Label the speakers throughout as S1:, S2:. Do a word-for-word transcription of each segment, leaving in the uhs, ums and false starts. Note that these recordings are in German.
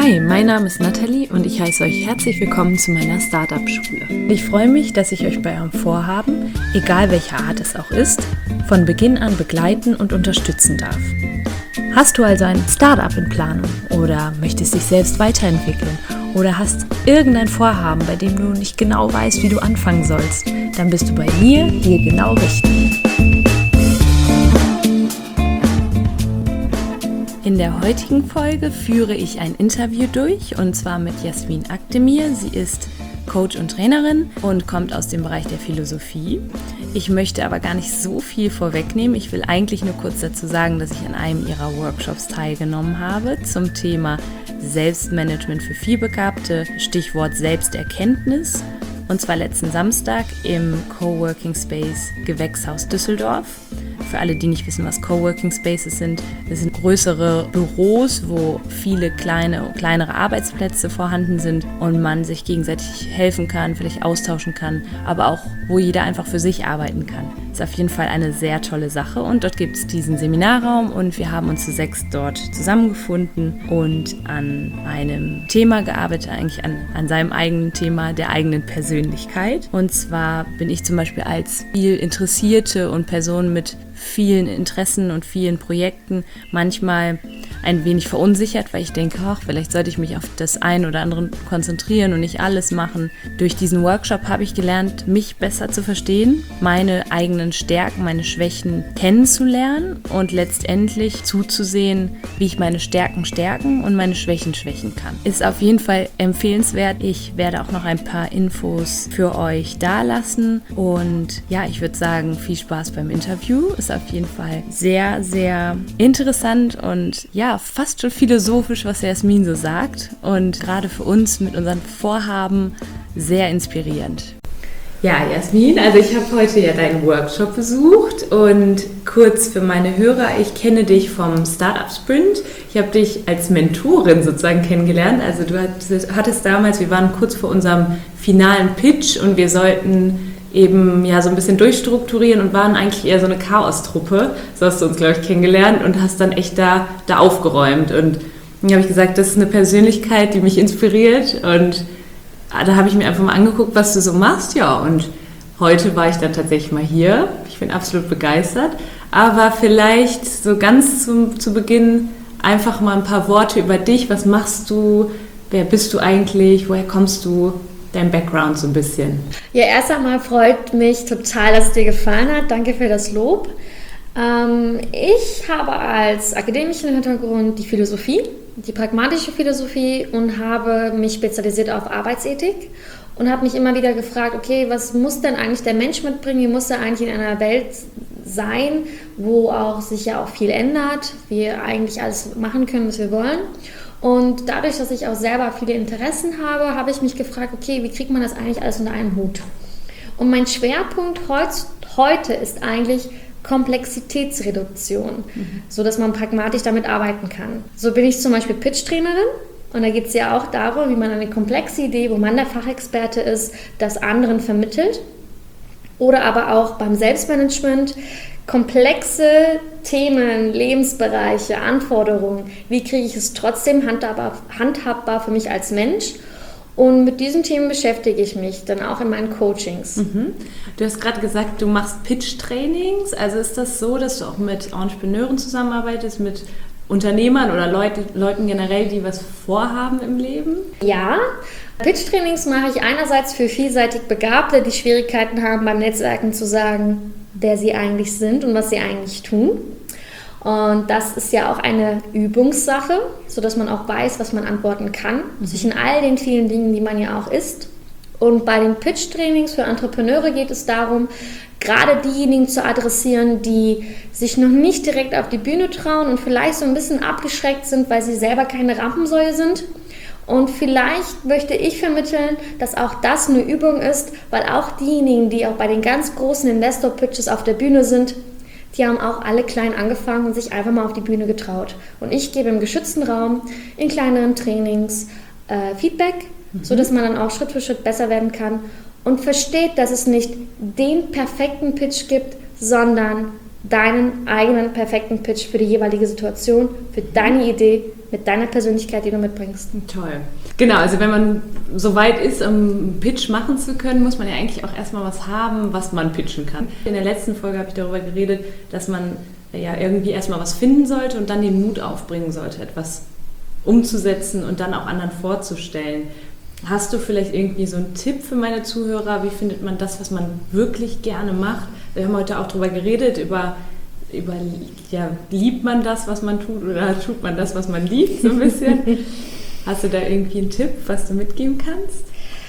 S1: Hi, mein Name ist Nathalie und ich heiße euch herzlich willkommen zu meiner Startup-Schule. Ich freue mich, dass ich euch bei eurem Vorhaben, egal welcher Art es auch ist, von Beginn an begleiten und unterstützen darf. Hast du also ein Startup in Planung oder möchtest dich selbst weiterentwickeln oder hast irgendein Vorhaben, bei dem du nicht genau weißt, wie du anfangen sollst, dann bist du bei mir hier genau richtig. In der heutigen Folge führe ich ein Interview durch und zwar mit Jasmin Akdemir. Sie ist Coach und Trainerin und kommt aus dem Bereich der Philosophie. Ich möchte aber gar nicht so viel vorwegnehmen. Ich will eigentlich nur kurz dazu sagen, dass ich an einem ihrer Workshops teilgenommen habe zum Thema Selbstmanagement für Vielbegabte, Stichwort Selbsterkenntnis. Und zwar letzten Samstag im Coworking Space Gewächshaus Düsseldorf. Für alle, die nicht wissen, was Coworking Spaces sind, das sind größere Büros, wo viele kleine, kleinere Arbeitsplätze vorhanden sind und man sich gegenseitig helfen kann, vielleicht austauschen kann, aber auch, wo jeder einfach für sich arbeiten kann. Das ist auf jeden Fall eine sehr tolle Sache und dort gibt es diesen Seminarraum und wir haben uns zu sechs dort zusammengefunden und an einem Thema gearbeitet, eigentlich an, an seinem eigenen Thema, der eigenen Persönlichkeit. Und zwar bin ich zum Beispiel als viel Interessierte und Person mit vielen Interessen und vielen Projekten manchmal ein wenig verunsichert, weil ich denke, ach, vielleicht sollte ich mich auf das ein oder andere konzentrieren und nicht alles machen. Durch diesen Workshop habe ich gelernt, mich besser zu verstehen, meine eigenen Stärken, meine Schwächen kennenzulernen und letztendlich zuzusehen, wie ich meine Stärken stärken und meine Schwächen schwächen kann. Ist auf jeden Fall empfehlenswert. Ich werde auch noch ein paar Infos für euch dalassen und ja, ich würde sagen, viel Spaß beim Interview. Ist auf jeden Fall sehr, sehr interessant und ja, fast schon philosophisch, was Jasmin so sagt und gerade für uns mit unserem Vorhaben sehr inspirierend. Ja, Jasmin, also ich habe heute ja deinen Workshop besucht und kurz für meine Hörer, ich kenne dich vom Startup Sprint. Ich habe dich als Mentorin sozusagen kennengelernt. Also du hattest, hattest damals, wir waren kurz vor unserem finalen Pitch und wir sollten eben ja so ein bisschen durchstrukturieren und waren eigentlich eher so eine Chaos-Truppe. So hast du uns, glaube ich, kennengelernt und hast dann echt da, da aufgeräumt. Und dann habe ich gesagt, das ist eine Persönlichkeit, die mich inspiriert. Und da habe ich mir einfach mal angeguckt, was du so machst. Ja, und heute war ich dann tatsächlich mal hier. Ich bin absolut begeistert. Aber vielleicht so ganz zum, zu Beginn einfach mal ein paar Worte über dich. Was machst du? Wer bist du eigentlich? Woher kommst du? Dein Background so ein bisschen.
S2: Ja, erst einmal freut mich total, dass es dir gefallen hat. Danke für das Lob. Ähm, ich habe als akademischen Hintergrund die Philosophie, die pragmatische Philosophie und habe mich spezialisiert auf Arbeitsethik und habe mich immer wieder gefragt, okay, was muss denn eigentlich der Mensch mitbringen? Wie muss er eigentlich in einer Welt sein, wo auch sich ja auch viel ändert, wir eigentlich alles machen können, was wir wollen? Und dadurch, dass ich auch selber viele Interessen habe, habe ich mich gefragt, okay, wie kriegt man das eigentlich alles unter einen Hut? Und mein Schwerpunkt heutz, heute ist eigentlich Komplexitätsreduktion, mhm. sodass man pragmatisch damit arbeiten kann. So bin ich zum Beispiel Pitch-Trainerin und da geht es ja auch darum, wie man eine komplexe Idee, wo man der Fachexperte ist, das anderen vermittelt. Oder aber auch beim Selbstmanagement, komplexe Themen, Lebensbereiche, Anforderungen, wie kriege ich es trotzdem handhabbar, handhabbar für mich als Mensch? Und mit diesen Themen beschäftige ich mich dann auch in meinen Coachings.
S1: Mhm. Du hast gerade gesagt, du machst Pitch-Trainings. Also ist das so, dass du auch mit Entrepreneuren zusammenarbeitest, mit Unternehmern oder Leute, Leuten generell, die was vorhaben im Leben?
S2: Ja, Pitch-Trainings mache ich einerseits für vielseitig Begabte, die Schwierigkeiten haben, beim Netzwerken zu sagen, wer sie eigentlich sind und was sie eigentlich tun. Und das ist ja auch eine Übungssache, sodass man auch weiß, was man antworten kann, mhm. zwischen all den vielen Dingen, die man ja auch ist. Und bei den Pitch-Trainings für Entrepreneure geht es darum, gerade diejenigen zu adressieren, die sich noch nicht direkt auf die Bühne trauen und vielleicht so ein bisschen abgeschreckt sind, weil sie selber keine Rampensäue sind. Und vielleicht möchte ich vermitteln, dass auch das eine Übung ist, weil auch diejenigen, die auch bei den ganz großen Investor-Pitches auf der Bühne sind, die haben auch alle klein angefangen und sich einfach mal auf die Bühne getraut. Und ich gebe im geschützten Raum, in kleineren Trainings äh, Feedback, mhm. sodass man dann auch Schritt für Schritt besser werden kann und versteht, dass es nicht den perfekten Pitch gibt, sondern deinen eigenen perfekten Pitch für die jeweilige Situation, für deine Idee, mit deiner Persönlichkeit, die du mitbringst.
S1: Toll. Genau, also wenn man so weit ist, um einen Pitch machen zu können, muss man ja eigentlich auch erstmal was haben, was man pitchen kann. In der letzten Folge habe ich darüber geredet, dass man ja irgendwie erstmal was finden sollte und dann den Mut aufbringen sollte, etwas umzusetzen und dann auch anderen vorzustellen. Hast du vielleicht irgendwie so einen Tipp für meine Zuhörer? Wie findet man das, was man wirklich gerne macht? Wir haben heute auch darüber geredet, über, über ja, liebt man das, was man tut, oder tut man das, was man liebt, so ein bisschen? Hast du da irgendwie einen Tipp, was du mitgeben kannst?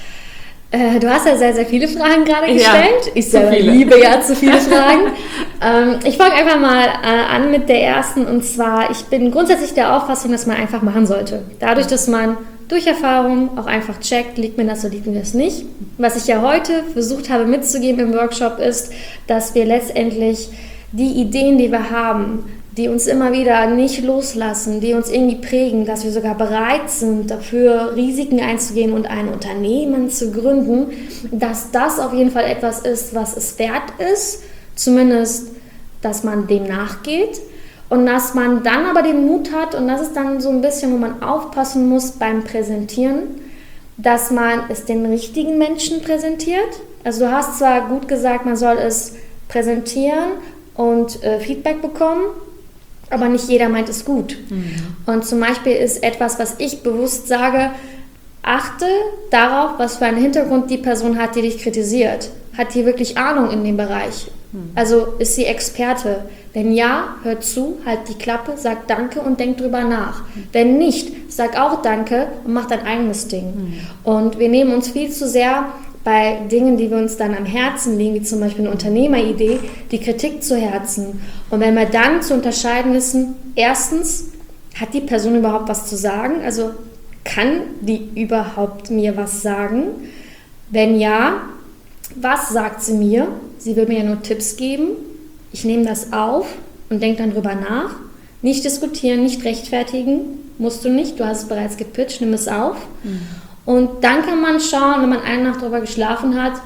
S2: Äh, du hast ja sehr, sehr viele Fragen gerade gestellt.
S1: Ja,
S2: ich selber liebe ja zu viele Fragen. ähm, ich fange einfach mal äh, an mit der ersten, und zwar, ich bin grundsätzlich der Auffassung, dass man einfach machen sollte. Dadurch, dass man durch Erfahrung auch einfach checkt, liegt mir das oder liegt mir das nicht. Was ich ja heute versucht habe mitzugeben im Workshop ist, dass wir letztendlich die Ideen, die wir haben, die uns immer wieder nicht loslassen, die uns irgendwie prägen, dass wir sogar bereit sind, dafür Risiken einzugehen und ein Unternehmen zu gründen, dass das auf jeden Fall etwas ist, was es wert ist, zumindest, dass man dem nachgeht und dass man dann aber den Mut hat, und das ist dann so ein bisschen, wo man aufpassen muss beim Präsentieren, dass man es den richtigen Menschen präsentiert. Also du hast zwar gut gesagt, man soll es präsentieren und äh, Feedback bekommen, aber nicht jeder meint es gut. Mhm. Und zum Beispiel ist etwas, was ich bewusst sage, achte darauf, was für einen Hintergrund die Person hat, die dich kritisiert. Hat die wirklich Ahnung in dem Bereich? Mhm. Also ist sie Experte? Wenn ja, hört zu, halt die Klappe, sag Danke und denk drüber nach. Mhm. Wenn nicht, sag auch Danke und mach dein eigenes Ding. Mhm. Und wir nehmen uns viel zu sehr bei Dingen, die wir uns dann am Herzen liegen, wie zum Beispiel eine Unternehmeridee, die Kritik zu Herzen. Und wenn wir dann zu unterscheiden wissen, erstens, hat die Person überhaupt was zu sagen? Also kann die überhaupt mir was sagen? Wenn ja, was sagt sie mir? Sie will mir ja nur Tipps geben. Ich nehme das auf und denke dann drüber nach. Nicht diskutieren, nicht rechtfertigen, musst du nicht. Du hast es bereits gepitcht, nimm es auf. Mhm. Und dann kann man schauen, wenn man eine Nacht darüber geschlafen hat,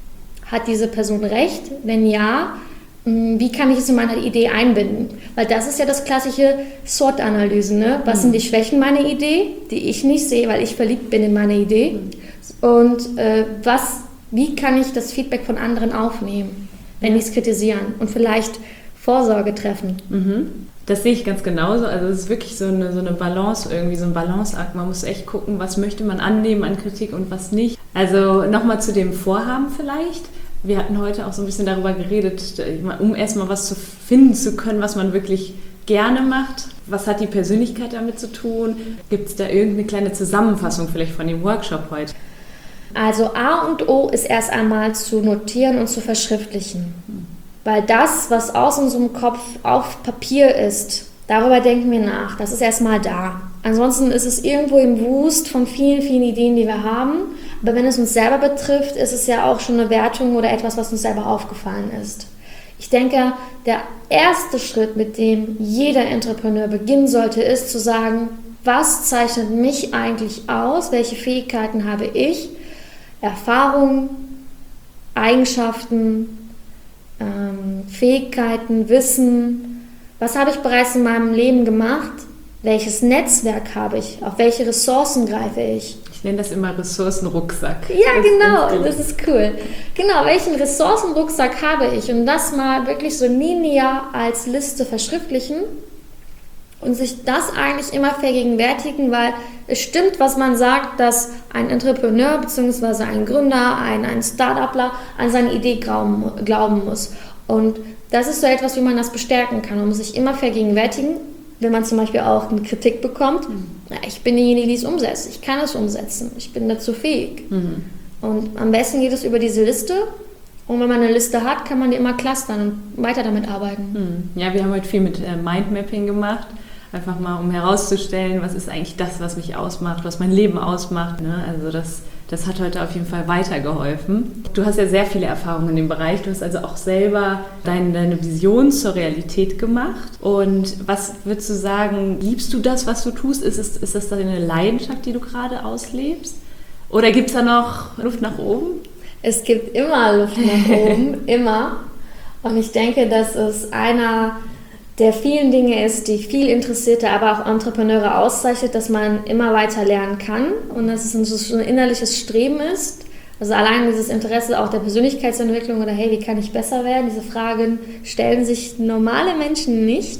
S2: hat diese Person recht? Wenn ja, wie kann ich es in meine Idee einbinden? Weil das ist ja das klassische SWOT-Analyse. Ne? Was mhm. sind die Schwächen meiner Idee, die ich nicht sehe, weil ich verliebt bin in meine Idee? Mhm. Und äh, was, wie kann ich das Feedback von anderen aufnehmen, wenn die es kritisieren und vielleicht Vorsorge treffen?
S1: Mhm. Das sehe ich ganz genauso. Also es ist wirklich so eine, so eine Balance, irgendwie so ein Balanceakt. Man muss echt gucken, was möchte man annehmen an Kritik und was nicht. Also nochmal zu dem Vorhaben vielleicht. Wir hatten heute auch so ein bisschen darüber geredet, um erstmal was zu finden zu können, was man wirklich gerne macht. Was hat die Persönlichkeit damit zu tun? Gibt es da irgendeine kleine Zusammenfassung vielleicht von dem Workshop heute?
S2: Also A und O ist erst einmal zu notieren und zu verschriftlichen. Weil das, was aus unserem Kopf auf Papier ist, darüber denken wir nach. Das ist erstmal da. Ansonsten ist es irgendwo im Wust von vielen, vielen Ideen, die wir haben. Aber wenn es uns selber betrifft, ist es ja auch schon eine Wertung oder etwas, was uns selber aufgefallen ist. Ich denke, der erste Schritt, mit dem jeder Entrepreneur beginnen sollte, ist zu sagen, was zeichnet mich eigentlich aus? Welche Fähigkeiten habe ich? Erfahrungen, Eigenschaften, Ähm, Fähigkeiten, Wissen, was habe ich bereits in meinem Leben gemacht, welches Netzwerk habe ich, auf welche Ressourcen greife ich.
S1: Ich nenne das immer Ressourcenrucksack.
S2: Ja, das genau, das ist cool. Genau, welchen Ressourcenrucksack habe ich, und das mal wirklich so linear als Liste verschriftlichen und sich das eigentlich immer vergegenwärtigen, weil es stimmt, was man sagt, dass ein Entrepreneur bzw. ein Gründer, ein, ein Start-upler an seine Idee glauben, glauben muss. Und das ist so etwas, wie man das bestärken kann. Man muss sich immer vergegenwärtigen, wenn man zum Beispiel auch eine Kritik bekommt, mhm. na, ich bin diejenige, die es umsetzt. Ich kann es umsetzen. Ich bin dazu fähig. Mhm. Und am besten geht es über diese Liste. Und wenn man eine Liste hat, kann man die immer clustern und weiter damit arbeiten.
S1: Mhm. Ja, wir haben heute viel mit äh, Mindmapping gemacht. Einfach mal, um herauszustellen, was ist eigentlich das, was mich ausmacht, was mein Leben ausmacht. Ne? Also das, das hat heute auf jeden Fall weitergeholfen. Du hast ja sehr viele Erfahrungen in dem Bereich. Du hast also auch selber deine, deine Vision zur Realität gemacht. Und was würdest du sagen, liebst du das, was du tust? Ist, es, ist das deine Leidenschaft, die du gerade auslebst? Oder gibt es da noch Luft nach oben?
S2: Es gibt immer Luft nach oben, immer. Und ich denke, das ist einer der vielen Dinge ist, die viel Interessierte, aber auch Entrepreneure auszeichnet, dass man immer weiter lernen kann und dass es ein, so ein innerliches Streben ist. Also allein dieses Interesse auch der Persönlichkeitsentwicklung oder hey, wie kann ich besser werden? Diese Fragen stellen sich normale Menschen nicht.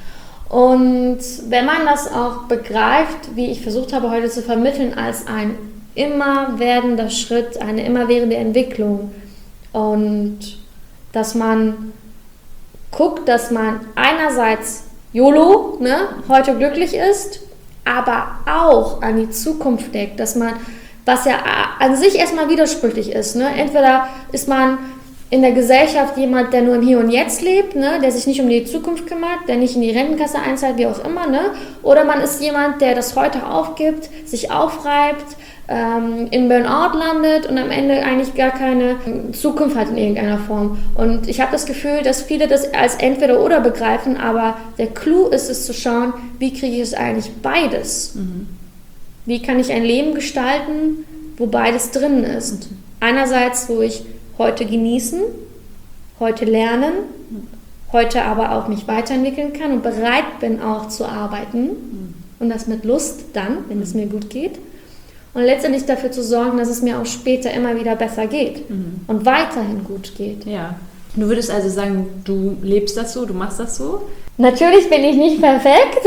S2: Und wenn man das auch begreift, wie ich versucht habe heute zu vermitteln, als ein immer werdender Schritt, eine immerwährende Entwicklung und dass man guckt, dass man einerseits YOLO, ne, heute glücklich ist, aber auch an die Zukunft denkt, dass man, was ja an sich erstmal widersprüchlich ist, ne, entweder ist man in der Gesellschaft jemand, der nur im Hier und Jetzt lebt, ne, der sich nicht um die Zukunft kümmert, der nicht in die Rentenkasse einzahlt, wie auch immer, ne, oder man ist jemand, der das heute aufgibt, sich aufreibt, ähm, in Burnout landet und am Ende eigentlich gar keine Zukunft hat in irgendeiner Form. Und ich habe das Gefühl, dass viele das als entweder oder begreifen, aber der Clou ist es zu schauen, wie kriege ich es eigentlich beides? Mhm. Wie kann ich ein Leben gestalten, wo beides drin ist? Mhm. Einerseits, wo ich heute genießen, heute lernen, heute aber auch mich weiterentwickeln kann und bereit bin auch zu arbeiten mhm. und das mit Lust dann, wenn es mir gut geht. Und letztendlich dafür zu sorgen, dass es mir auch später immer wieder besser geht mhm. und weiterhin gut geht.
S1: Ja. Du würdest also sagen, du lebst das so, du machst das so?
S2: Natürlich bin ich nicht perfekt,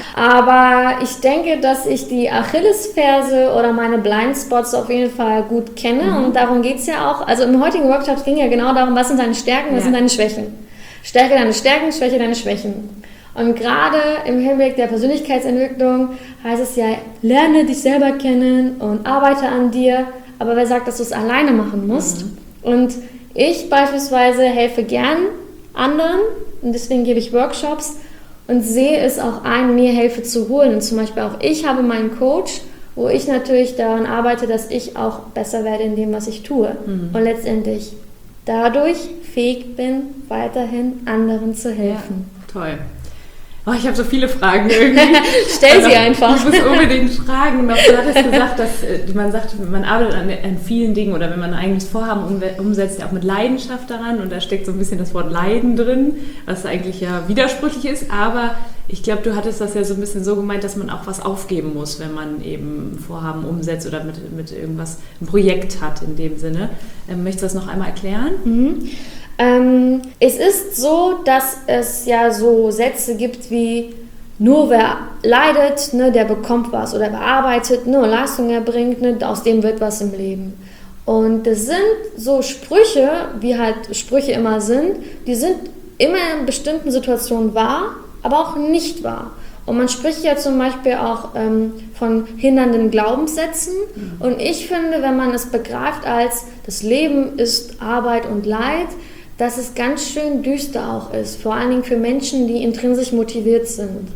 S2: aber ich denke, dass ich die Achillesferse oder meine Blindspots auf jeden Fall gut kenne mhm. und darum geht es ja auch. Also im heutigen Workshop ging ja genau darum, was sind deine Stärken, was ja. sind deine Schwächen. Stärke deine Stärken, Schwäche deine Schwächen. Und gerade im Hinblick der Persönlichkeitsentwicklung heißt es ja, lerne dich selber kennen und arbeite an dir. Aber wer sagt, dass du es alleine machen musst? Mhm. Und ich beispielsweise helfe gern anderen und deswegen gebe ich Workshops und sehe es auch ein, mir Hilfe zu holen. Und zum Beispiel auch ich habe meinen Coach, wo ich natürlich daran arbeite, dass ich auch besser werde in dem, was ich tue. Mhm. Und letztendlich dadurch fähig bin, weiterhin anderen zu helfen.
S1: Ja, toll. Oh, ich habe so viele Fragen irgendwie.
S2: Stell also, sie einfach.
S1: Ich muss unbedingt fragen. Noch, du hattest gesagt, dass man sagt, man arbeitet an, an vielen Dingen oder wenn man ein eigenes Vorhaben umsetzt, ja auch mit Leidenschaft daran und da steckt so ein bisschen das Wort Leiden drin, was eigentlich ja widersprüchlich ist, aber ich glaube, du hattest das ja so ein bisschen so gemeint, dass man auch was aufgeben muss, wenn man eben Vorhaben umsetzt oder mit, mit irgendwas ein Projekt hat in dem Sinne. Ähm, möchtest du das noch einmal erklären?
S2: Mhm. Ähm, es ist so, dass es ja so Sätze gibt wie nur wer leidet, ne, der bekommt was oder wer arbeitet, ne, Leistung erbringt, ne, aus dem wird was im Leben. Und das sind so Sprüche, wie halt Sprüche immer sind, die sind immer in bestimmten Situationen wahr, aber auch nicht wahr. Und man spricht ja zum Beispiel auch ähm, von hindernden Glaubenssätzen. Mhm. Und ich finde, wenn man es begreift als das Leben ist Arbeit und Leid, dass es ganz schön düster auch ist, vor allen Dingen für Menschen, die intrinsisch motiviert sind.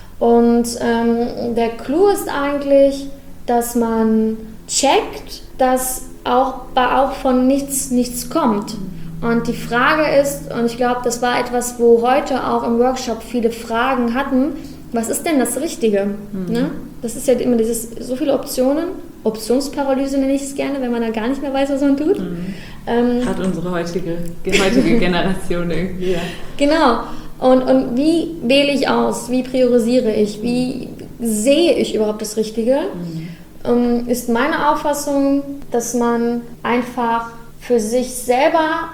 S2: Und ähm, der Clou ist eigentlich, dass man checkt, dass auch, auch von nichts nichts kommt. Und die Frage ist, und ich glaube, das war etwas, wo heute auch im Workshop viele Fragen hatten, was ist denn das Richtige? Mhm. Ne? Das ist ja immer dieses, so viele Optionen, Optionsparalyse nenne ich es gerne, wenn man da gar nicht mehr weiß, was man tut.
S1: Mhm. Ähm, Hat unsere heutige, heutige Generation irgendwie, ja.
S2: Genau. Und, und wie wähle ich aus? Wie priorisiere ich? Wie sehe ich überhaupt das Richtige? Mhm. Ähm, ist meine Auffassung, dass man einfach für sich selber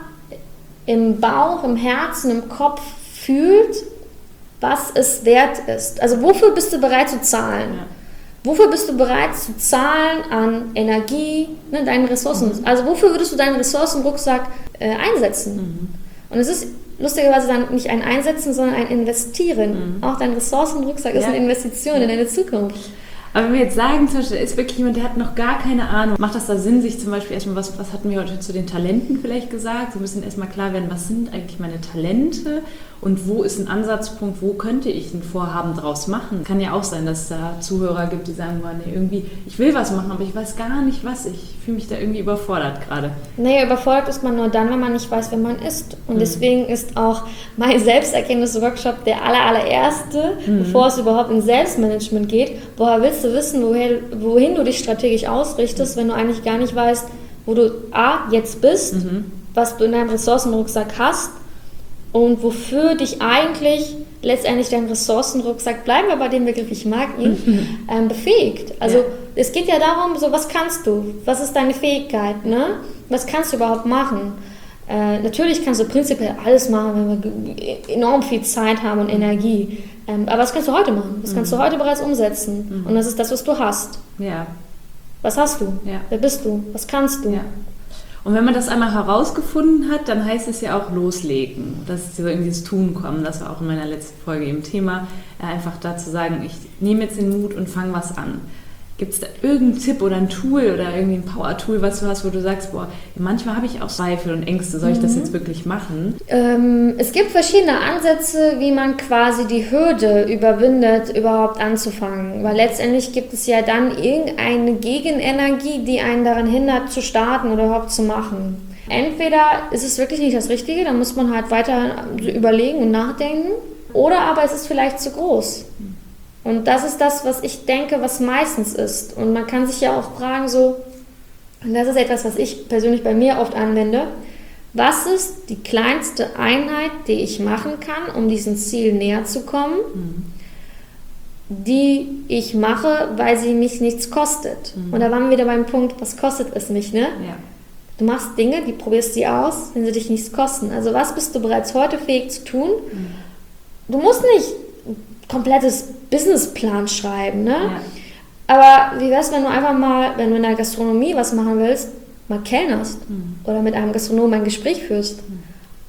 S2: im Bauch, im Herzen, im Kopf fühlt, was es wert ist. Also wofür bist du bereit zu zahlen? Ja. Wofür bist du bereit zu zahlen an Energie, ne, deinen Ressourcen? Mhm. Also wofür würdest du deinen Ressourcenrucksack äh, einsetzen? Mhm. Und es ist lustigerweise dann nicht ein Einsetzen, sondern ein Investieren. Mhm. Auch dein Ressourcenrucksack ja. ist eine Investition ja. in deine Zukunft.
S1: Aber wenn wir jetzt sagen, zum Beispiel, da ist wirklich jemand, der hat noch gar keine Ahnung, macht das da Sinn, sich zum Beispiel erstmal, was, was hatten wir heute zu den Talenten vielleicht gesagt, so ein bisschen erstmal klar werden, was sind eigentlich meine Talente und wo ist ein Ansatzpunkt, wo könnte ich ein Vorhaben draus machen? Kann ja auch sein, dass es da Zuhörer gibt, die sagen, boah, nee, irgendwie, ich will was machen, aber ich weiß gar nicht was, ich fühle mich da irgendwie überfordert gerade.
S2: Naja, überfordert ist man nur dann, wenn man nicht weiß, wer man ist. Und mhm. deswegen ist auch mein Selbsterkenntnis-Workshop der aller, allererste, mhm. bevor es überhaupt in Selbstmanagement geht. Woher willst du wissen, woher, wohin du dich strategisch ausrichtest, mhm. wenn du eigentlich gar nicht weißt, wo du A, jetzt bist, mhm. was du in deinem Ressourcenrucksack hast und wofür dich eigentlich letztendlich deinen Ressourcenrucksack, bleiben wir bei dem Begriff, ich mag ihn, ähm, befähigt. Also ja. Es geht ja darum, so was kannst du, was ist deine Fähigkeit, ne? Was kannst du überhaupt machen? Äh, natürlich kannst du prinzipiell alles machen, wenn wir enorm viel Zeit haben und Energie. Ähm, aber was kannst du heute machen? Was kannst mhm. du heute bereits umsetzen? Mhm. Und das ist das, was du hast.
S1: Ja.
S2: Was hast du?
S1: Ja.
S2: Wer bist du? Was kannst du?
S1: Ja. Und wenn man das einmal herausgefunden hat, dann heißt es ja auch loslegen. Das ist so in dieses Tun kommen. Das war auch in meiner letzten Folge eben Thema. Einfach da zu sagen, ich nehme jetzt den Mut und fange was an. Gibt es da irgendeinen Tipp oder ein Tool oder irgendwie ein Power-Tool, was du hast, wo du sagst, boah, manchmal habe ich auch Zweifel und Ängste, soll ich das jetzt wirklich machen?
S2: Ähm, es gibt verschiedene Ansätze, wie man quasi die Hürde überwindet, überhaupt anzufangen. Weil letztendlich gibt es ja dann irgendeine Gegenenergie, die einen daran hindert, zu starten oder überhaupt zu machen. Entweder ist es wirklich nicht das Richtige, dann muss man halt weiter überlegen und nachdenken. Oder aber es ist vielleicht zu groß. Und das ist das, was ich denke, was meistens ist. Und man kann sich ja auch fragen, so, und das ist etwas, was ich persönlich bei mir oft anwende, was ist die kleinste Einheit, die ich machen kann, um diesem Ziel näher zu kommen, mhm. die ich mache, weil sie mich nichts kostet. Mhm. Und da waren wir wieder beim Punkt, was kostet es mich, ne? Ja. Du machst Dinge, die probierst sie aus, wenn sie dich nichts kosten. Also was bist du bereits heute fähig zu tun? Mhm. Du musst nicht komplettes Businessplan schreiben, ne? Ja. Aber wie wär's, wenn du einfach mal, wenn du in der Gastronomie was machen willst, mal kellnerst mhm. oder mit einem Gastronomen ein Gespräch führst, mhm.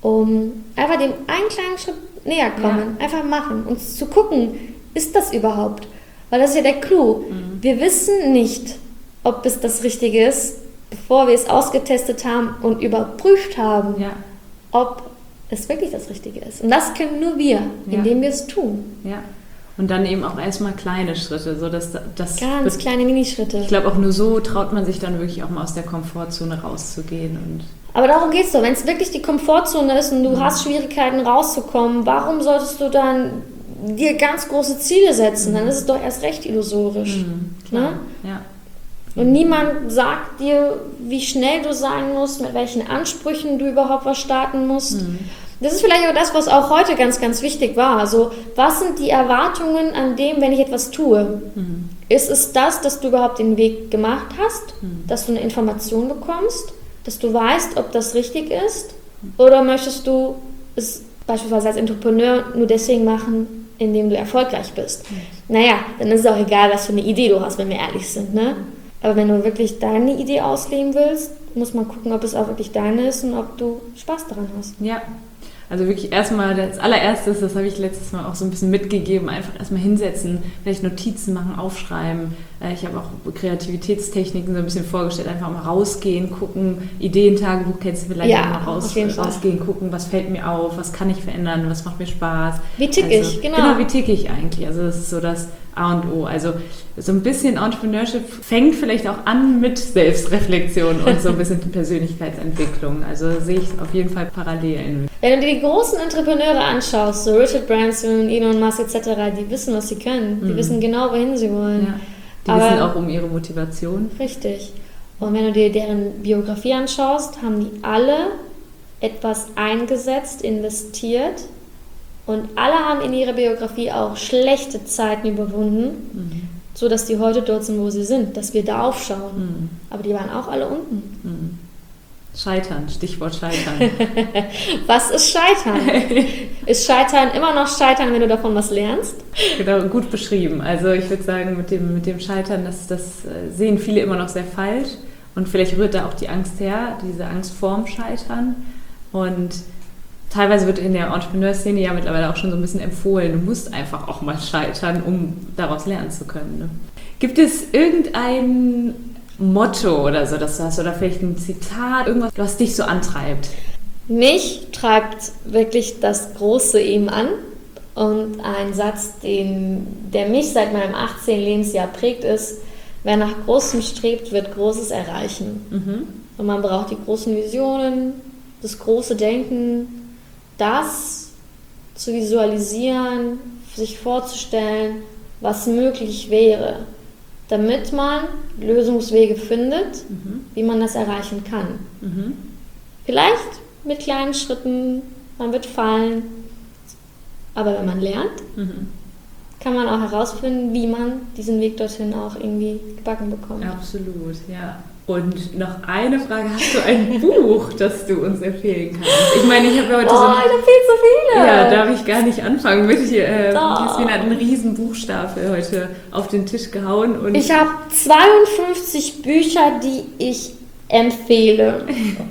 S2: um einfach dem einen kleinen Schritt näher kommen, ja. einfach machen und zu gucken, ist das überhaupt? Weil das ist ja der Clou. Mhm. Wir wissen nicht, ob es das Richtige ist, bevor wir es ausgetestet haben und überprüft haben, ja. ob es wirklich das Richtige ist. Und das können nur wir, ja. indem wir es tun.
S1: Ja. Und dann eben auch erstmal kleine Schritte. So dass, das
S2: Ganz wird, kleine Minischritte.
S1: Ich glaube, auch nur so traut man sich dann wirklich auch mal aus der Komfortzone rauszugehen. Und
S2: aber darum geht es doch. Wenn es wirklich die Komfortzone ist und du mhm. hast Schwierigkeiten rauszukommen, warum solltest du dann dir ganz große Ziele setzen? Mhm. Dann ist es doch erst recht illusorisch. Mhm. Ne?
S1: Ja.
S2: Und niemand sagt dir, wie schnell du sein musst, mit welchen Ansprüchen du überhaupt was starten musst. Mhm. Das ist vielleicht auch das, was auch heute ganz, ganz wichtig war. Also, was sind die Erwartungen an dem, wenn ich etwas tue? Mhm. Ist es das, dass du überhaupt den Weg gemacht hast, mhm. dass du eine Information bekommst, dass du weißt, ob das richtig ist? Oder möchtest du es beispielsweise als Entrepreneur nur deswegen machen, indem du erfolgreich bist? Mhm. Naja, dann ist es auch egal, was für eine Idee du hast, wenn wir ehrlich sind, ne? Aber wenn du wirklich deine Idee ausleben willst, muss man gucken, ob es auch wirklich deine ist und ob du Spaß daran hast.
S1: Ja, also wirklich erstmal, das allererstes, das habe ich letztes Mal auch so ein bisschen mitgegeben, einfach erstmal hinsetzen, vielleicht Notizen machen, aufschreiben. Ich habe auch Kreativitätstechniken so ein bisschen vorgestellt, einfach mal rausgehen, gucken, Ideentagebuch kennst du vielleicht, ja, mal raus, rausgehen, gucken, was fällt mir auf, was kann ich verändern, was macht mir Spaß.
S2: Wie tick
S1: also,
S2: ich, genau.
S1: Genau, wie tick ich eigentlich, also das ist so das A und O. Also so ein bisschen Entrepreneurship fängt vielleicht auch an mit Selbstreflexion und so ein bisschen Persönlichkeitsentwicklung. Also sehe ich auf jeden Fall Parallelen.
S2: Wenn du dir die großen Entrepreneure anschaust, so Richard Branson, Elon Musk et cetera, die wissen, was sie können. Die mhm. wissen genau, wohin sie wollen.
S1: Ja. Die Aber, wissen auch um ihre Motivation.
S2: Richtig. Und wenn du dir deren Biografie anschaust, haben die alle etwas eingesetzt, investiert. Und alle haben in ihrer Biografie auch schlechte Zeiten überwunden, mhm. sodass die heute dort sind, wo sie sind, dass wir da aufschauen. Mhm. Aber die waren auch alle unten.
S1: Mhm. Scheitern, Stichwort Scheitern.
S2: Was ist Scheitern? Ist Scheitern immer noch Scheitern, wenn du davon was lernst?
S1: Genau, gut beschrieben. Also ich würde sagen, mit dem, mit dem Scheitern, das, das sehen viele immer noch sehr falsch. Und vielleicht rührt da auch die Angst her, diese Angst vorm Scheitern. Und teilweise wird in der Entrepreneur-Szene ja mittlerweile auch schon so ein bisschen empfohlen, du musst einfach auch mal scheitern, um daraus lernen zu können. Ne? Gibt es irgendein Motto oder so, das du hast, oder vielleicht ein Zitat, irgendwas, was dich so antreibt?
S2: Mich treibt wirklich das Große eben an. Und ein Satz, den, der mich seit meinem achtzehnten Lebensjahr prägt, ist: Wer nach Großem strebt, wird Großes erreichen. Mhm. Und man braucht die großen Visionen, das große Denken, das zu visualisieren, sich vorzustellen, was möglich wäre, damit man Lösungswege findet, mhm. wie man das erreichen kann. Mhm. Vielleicht mit kleinen Schritten, man wird fallen, Aber wenn man lernt, mhm. kann man auch herausfinden, wie man diesen Weg dorthin auch irgendwie gebacken bekommt.
S1: Absolut, ja. Und noch eine Frage, hast du ein Buch, das du uns empfehlen kannst? Ich meine, ich habe ja heute
S2: oh,
S1: so...
S2: Oh, ich habe viel zu viele!
S1: Ja, darf ich gar nicht anfangen mit hier. Äh, Jasmin hat einen riesen Buchstapel heute auf den Tisch gehauen. Und
S2: ich habe zweiundfünfzig Bücher, die ich empfehle,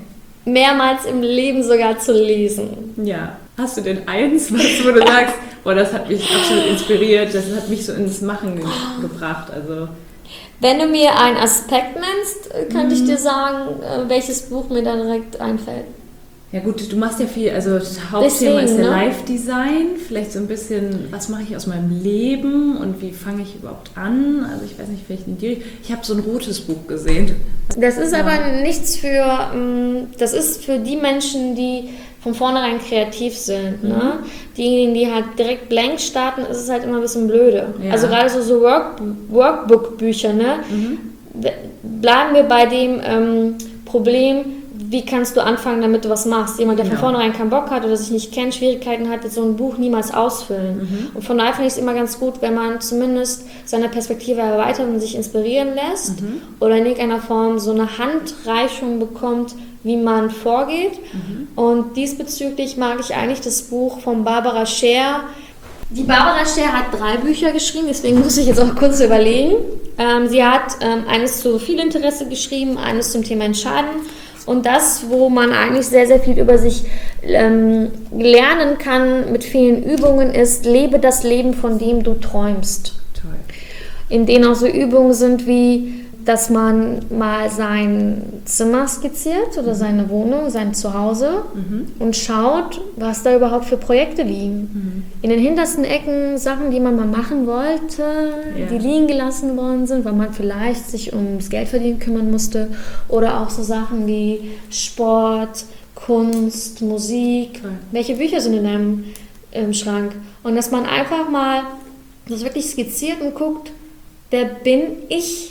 S2: mehrmals im Leben sogar zu lesen.
S1: Ja. Hast du denn eins, was, wo du sagst, boah, das hat mich absolut inspiriert, das hat mich so ins Machen ge- gebracht, also...
S2: Wenn du mir einen Aspekt nennst, könnte ich dir sagen, welches Buch mir da direkt einfällt.
S1: Ja gut, du machst ja viel, also das Hauptthema ist ja ne? Live-Design, vielleicht so ein bisschen, was mache ich aus meinem Leben und wie fange ich überhaupt an, also ich weiß nicht, vielleicht in die, ich habe so ein rotes Buch gesehen.
S2: Das ist
S1: ja.
S2: aber nichts für, das ist für die Menschen, die von vornherein kreativ sind. Mhm. Ne? Diejenigen, die halt direkt blank starten, ist es halt immer ein bisschen blöde. Ja. Also gerade so, so Work, Workbook-Bücher, ne? Mhm. Bleiben wir bei dem ähm, Problem, wie kannst du anfangen, damit du was machst? Jemand, der von ja. vornherein keinen Bock hat oder sich nicht kennt, Schwierigkeiten hat, wird so ein Buch niemals ausfüllen. Mhm. Und von daher finde ich es immer ganz gut, wenn man zumindest seine Perspektive erweitert und sich inspirieren lässt mhm. oder in irgendeiner Form so eine Handreichung bekommt, wie man vorgeht. Mhm. Und diesbezüglich mag ich eigentlich das Buch von Barbara Scher. Die Barbara Scher hat drei Bücher geschrieben, deswegen muss ich jetzt auch kurz überlegen. Ähm, sie hat ähm, eines zu Vielinteresse geschrieben, eines zum Thema Entscheiden und das, wo man eigentlich sehr, sehr viel über sich ähm, lernen kann mit vielen Übungen, ist: Lebe das Leben, von dem du träumst.
S1: Toll.
S2: In denen auch so Übungen sind wie, dass man mal sein Zimmer skizziert oder seine Wohnung, sein Zuhause mhm. und schaut, was da überhaupt für Projekte liegen. Mhm. In den hintersten Ecken Sachen, die man mal machen wollte, ja. die liegen gelassen worden sind, weil man vielleicht sich ums Geldverdienen kümmern musste, oder auch so Sachen wie Sport, Kunst, Musik. Okay. Welche Bücher sind in deinem im Schrank? Und dass man einfach mal das wirklich skizziert und guckt, wer bin ich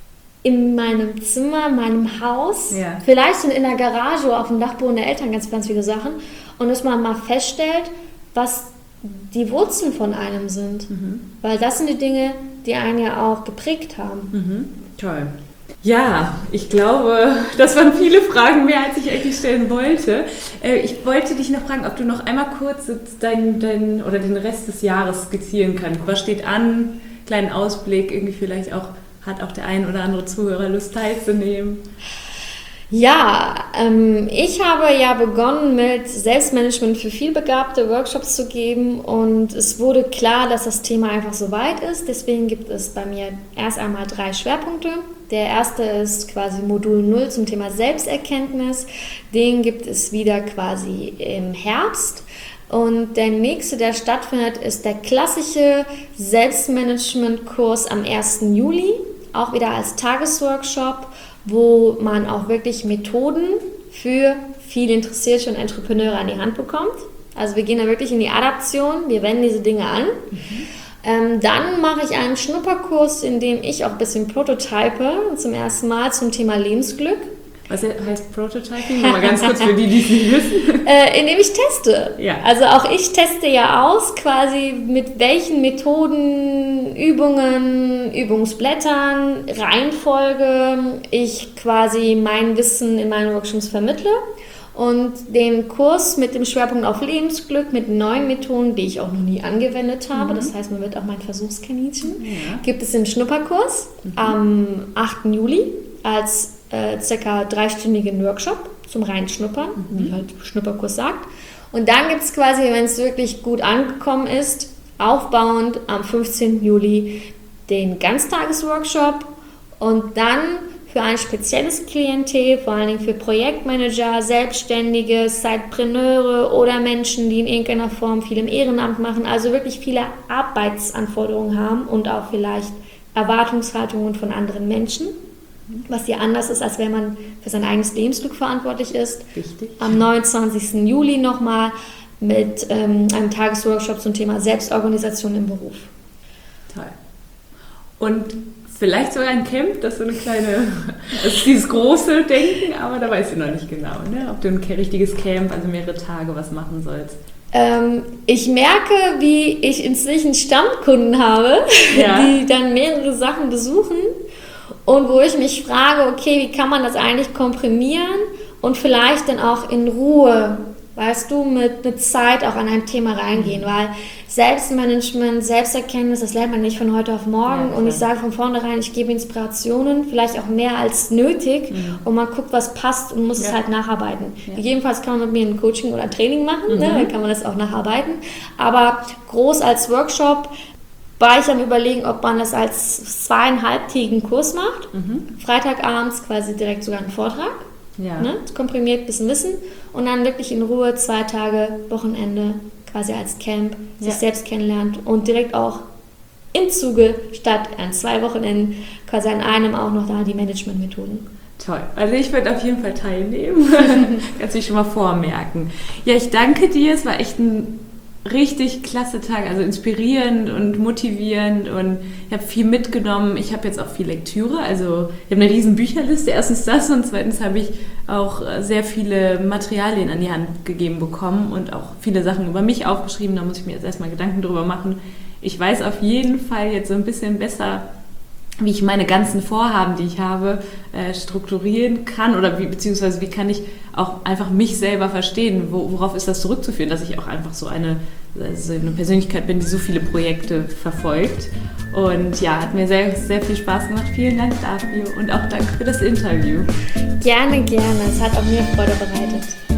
S2: in meinem Zimmer, meinem Haus, ja. vielleicht in der Garage oder auf dem Dachboden der Eltern, ganz, ganz viele Sachen. Und dass man mal feststellt, was die Wurzeln von einem sind. Mhm. Weil das sind die Dinge, die einen ja auch geprägt haben.
S1: Mhm. Toll. Ja, ich glaube, das waren viele Fragen mehr, als ich eigentlich stellen wollte. Ich wollte dich noch fragen, ob du noch einmal kurz dein, dein, oder den Rest des Jahres skizzieren kannst. Was steht an? Kleinen Ausblick, irgendwie vielleicht auch, hat auch der ein oder andere Zuhörer Lust teilzunehmen?
S2: Ja, ähm, ich habe ja begonnen mit Selbstmanagement für vielbegabte Workshops zu geben und es wurde klar, dass das Thema einfach so weit ist. Deswegen gibt es bei mir erst einmal drei Schwerpunkte. Der erste ist quasi Modul null zum Thema Selbsterkenntnis. Den gibt es wieder quasi im Herbst. Und der nächste, der stattfindet, ist der klassische Selbstmanagement-Kurs am ersten Juli, auch wieder als Tagesworkshop, wo man auch wirklich Methoden für viel Interessierte und Entrepreneure an die Hand bekommt. Also wir gehen da wirklich in die Adaption, wir wenden diese Dinge an. Mhm. Ähm, dann mache ich einen Schnupperkurs, in dem ich auch ein bisschen prototype, zum ersten Mal zum Thema Lebensglück.
S1: Was heißt Prototyping? Mal ganz kurz für die, die es nicht wissen.
S2: Äh, indem ich teste.
S1: Ja.
S2: Also auch ich teste ja aus, quasi mit welchen Methoden, Übungen, Übungsblättern, Reihenfolge ich quasi mein Wissen in meinen Workshops vermittle. Und den Kurs mit dem Schwerpunkt auf Lebensglück, mit neuen Methoden, die ich auch noch nie angewendet habe, mhm. das heißt, man wird auch mein Versuchskaninchen, ja. gibt es den Schnupperkurs mhm. am achten Juli als äh, circa dreistündigen Workshop zum Reinschnuppern, mhm. wie halt Schnupperkurs sagt. Und dann gibt es quasi, wenn es wirklich gut angekommen ist, aufbauend am fünfzehnten Juli den Ganztagesworkshop und dann für ein spezielles Klientel, vor allen Dingen für Projektmanager, Selbstständige, Sidepreneure oder Menschen, die in irgendeiner Form viel im Ehrenamt machen, also wirklich viele Arbeitsanforderungen haben und auch vielleicht Erwartungshaltungen von anderen Menschen, was hier anders ist, als wenn man für sein eigenes Lebensglück verantwortlich ist.
S1: Richtig.
S2: Am neunundzwanzigsten Juli nochmal mit ähm, einem Tagesworkshop zum Thema Selbstorganisation im Beruf.
S1: Toll. Und vielleicht sogar ein Camp, das ist so eine kleine, das ist dieses große Denken, aber da weißt du noch nicht genau, ne? Ob du ein richtiges Camp, also mehrere Tage, was machen sollst.
S2: Ähm, ich merke, wie ich inzwischen Stammkunden habe, ja. die dann mehrere Sachen besuchen und wo ich mich frage, okay, wie kann man das eigentlich komprimieren und vielleicht dann auch in Ruhe, weißt du, mit, mit Zeit auch an ein Thema reingehen, weil Selbstmanagement, Selbsterkenntnis, das lernt man nicht von heute auf morgen. Ja, und ich sage von vornherein, ich gebe Inspirationen, vielleicht auch mehr als nötig, mhm. und man guckt, was passt und muss ja. es halt nacharbeiten. Ja. Gegebenenfalls kann man mit mir ein Coaching oder ein Training machen, mhm. ne? Dann kann man das auch nacharbeiten. Aber groß als Workshop war ich am Überlegen, ob man das als zweieinhalbtägigen Kurs macht, mhm. Freitagabends quasi direkt sogar einen Vortrag. Ja. Ne? Komprimiert, bisschen Wissen und dann wirklich in Ruhe zwei Tage, Wochenende quasi als Camp, ja. sich selbst kennenlernt und direkt auch im Zuge statt an zwei Wochenenden quasi an einem auch noch da die Managementmethoden.
S1: Toll, also ich werde auf jeden Fall teilnehmen, kannst du dich schon mal vormerken. Ja, ich danke dir, es war echt ein richtig klasse Tag, also inspirierend und motivierend und ich habe viel mitgenommen. Ich habe jetzt auch viel Lektüre, also ich habe eine riesen Bücherliste, erstens das und zweitens habe ich auch sehr viele Materialien an die Hand gegeben bekommen und auch viele Sachen über mich aufgeschrieben, da muss ich mir jetzt erstmal Gedanken drüber machen. Ich weiß auf jeden Fall jetzt so ein bisschen besser, wie ich meine ganzen Vorhaben, die ich habe, äh, strukturieren kann oder wie, beziehungsweise wie kann ich auch einfach mich selber verstehen, wo, worauf ist das zurückzuführen, dass ich auch einfach so eine, also eine Persönlichkeit bin, die so viele Projekte verfolgt. Und ja, hat mir sehr, sehr viel Spaß gemacht. Vielen Dank dafür und auch danke für das Interview.
S2: Gerne, gerne. Es hat auch mir Freude bereitet.